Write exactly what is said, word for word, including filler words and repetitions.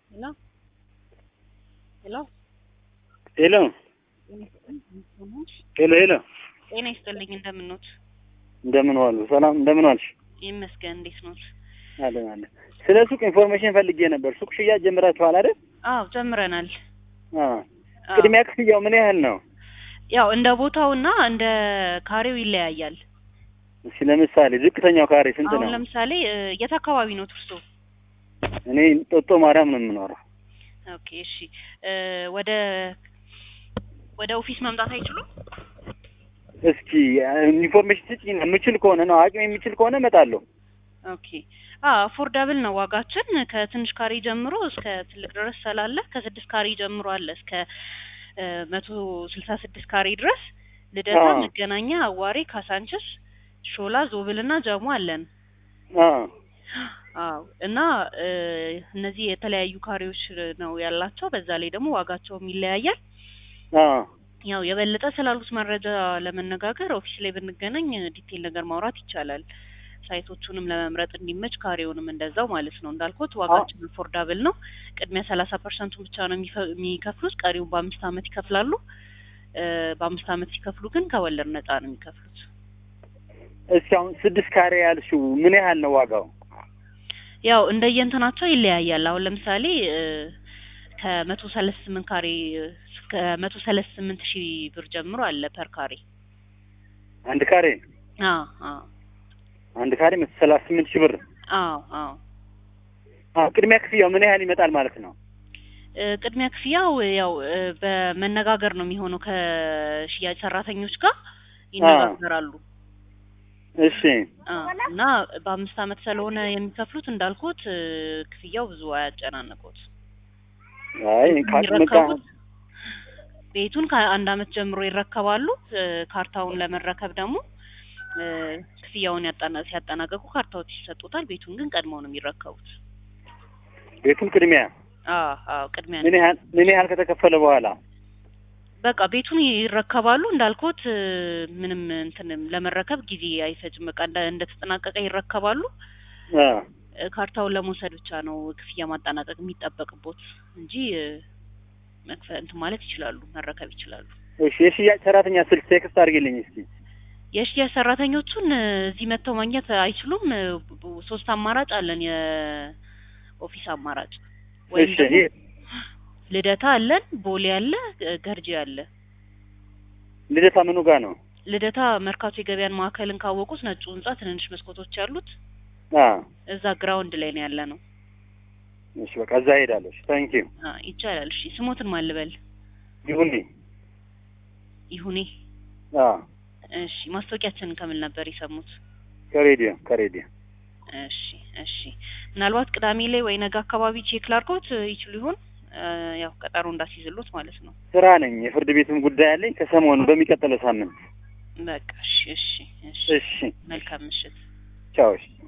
Hello? Hello? ሄሎ ሄሎ ሄሎ ጤና ይስጥልኝ እንደምን ኖት? እንደምን ዋሉ? ሰላም እንደምን ዋልሽ? ይመስገን እንዴት ኖት? አለን አለን። ስለ ሱቅ ኢንፎርሜሽን ፈልጌ ነበር። ሱቅ ሽያጭ ጀምራችኋል አይደል? አዎ ጀምረናል። አዎ። ቅድሚያ ክፍያው ምን ያህል ነው? ያው እንደ ቦታውና እንደ ካሬው ይለያያል። እሺ ለምሳሌ ዝቅተኛው ካሬ ስንት ነው? አሁን ለምሳሌ የት አካባቢ ነው እርሶ? እኔ ጦጦ ማርያም ነው የምኖረው። ኦኬ እሺ። ወደ ወደ ኦፊስ መምጣት አይችሉም? እስኪ ኢንፎርሜሽን ስጪኝ። የምችል ከሆነ ነው አቅም የሚችል ከሆነ እመጣለሁ። ኦኬ አዎ አፎርዳብል ነው ዋጋችን ከትንሽ ካሬ ጀምሮ እስከ ትልቅ ድረስ ስላለ ከስድስት ካሬ ጀምሮ አለ እስከ መቶ ስልሳ ስድስት ካሬ ድረስ ልደታ፣ መገናኛ፣ አዋሬ፣ ካሳንችስ፣ ሾላ፣ ዞብልና ጀሞ አለን። አዎ አዎ እና እነዚህ የተለያዩ ካሬዎች ነው ያላቸው። በዛ ላይ ደግሞ ዋጋቸውም ይለያያል። አዎ ያው የበለጠ ስላሉት መረጃ ለመነጋገር ኦፊስ ላይ ብንገናኝ ዲቴል ነገር ማውራት ይቻላል። ሳይቶቹንም ለመምረጥ እንዲመች ካሬውንም እንደዛው ማለት ነው። እንዳልኩት ዋጋችን አፎርዳብል ነው። ቅድሚያ ሰላሳ ፐርሰንት ብቻ ነው የሚከፍሉት። ቀሪውን በአምስት አመት ይከፍላሉ። በአምስት አመት ሲከፍሉ ግን ከወለድ ነፃ ነው የሚከፍሉት። እስኪ አሁን ስድስት ካሬ ያልሽው ምን ያህል ነው ዋጋው? ያው እንደየእንትናቸው ይለያያል። አሁን ለምሳሌ ከመቶ ሰላሳ ስምንት ካሬ ከመቶ ሰላሳ ስምንት ሺህ ብር ጀምሮ አለ ፐር ካሬ። አንድ ካሬ? አዎ አዎ አንድ ካሬ መቶ ሰላሳ ስምንት ሺህ ብር? አዎ አዎ አዎ። ቅድሚያ ክፍያው ምን ያህል ይመጣል ማለት ነው? ቅድሚያ ክፍያው ያው በመነጋገር ነው የሚሆነው። ከሽያጭ ሰራተኞች ጋር ይነጋገራሉ። እሺ እና በአምስት አመት ስለሆነ የሚከፍሉት እንዳልኩት ክፍያው ብዙ አያጨናንቁት። አይ ይረከቡት ቤቱን ከአንድ አመት ጀምሮ ይረከባሉ። ካርታውን ለመረከብ ደግሞ ክፍያውን ያጣና ሲያጠናቀቁ ካርታዎች ይሰጡታል። ቤቱን ግን ቀድመው ነው የሚረከቡት። ቤቱን ቅድሚያ? አዎ አዎ ቅድሚያ። ምን ያህል ምን ያህል ከተከፈለ በኋላ? በቃ ቤቱን ይረከባሉ። እንዳልኩት ምንም እንትን ለመረከብ ጊዜ አይፈጅም። በቃ እንደተጠናቀቀ ይረከባሉ። አዎ ካርታውን ለመውሰድ ብቻ ነው ክፍያ ማጠናቀቅ የሚጠበቅቦት እንጂ መክፈል እንትን ማለት ይችላሉ፣ መረከብ ይችላሉ። እሺ የሽያጭ ሰራተኛ ስልክ ቴክስት አድርግልኝ እስቲ። የሽያጭ ሰራተኞቹን እዚህ መጥተው ማግኘት አይችሉም። ሶስት አማራጭ አለን የኦፊስ አማራጭ። እሺ ልደታ አለን፣ ቦሌ አለ፣ ገርጂ አለ። ልደታ ምኑ ጋር ነው? ልደታ መርካቶ የገበያን ማዕከልን ካወቁት ነጩ ህንጻ ትንንሽ መስኮቶች ያሉት አዎ እዛ ግራውንድ ላይ ነው ያለ ነው። እሺ በቃ እዛ ሄዳለሽ። ታንኪ ዩ። አዎ ይቻላል። እሺ ስሞትን ማልበል? ይሁኔ። ይሁኔ። አዎ እሺ ማስታወቂያችንን ከምን ነበር የሰሙት? ከሬዲዮ ከሬዲዮ። እሺ እሺ ምናልባት ቅዳሜ ላይ ወይ ነገ አካባቢ ቼክ ላድርጎት ይችሉ ይሆን? ያው ቀጠሮ እንዳስይዝሎት ማለት ነው። ስራ ነኝ፣ የፍርድ ቤትም ጉዳይ አለኝ ከሰሞኑ በሚቀጥለው ሳምንት። በቃ እሺ እሺ እሺ እሺ መልካም ምሽት። ቻው።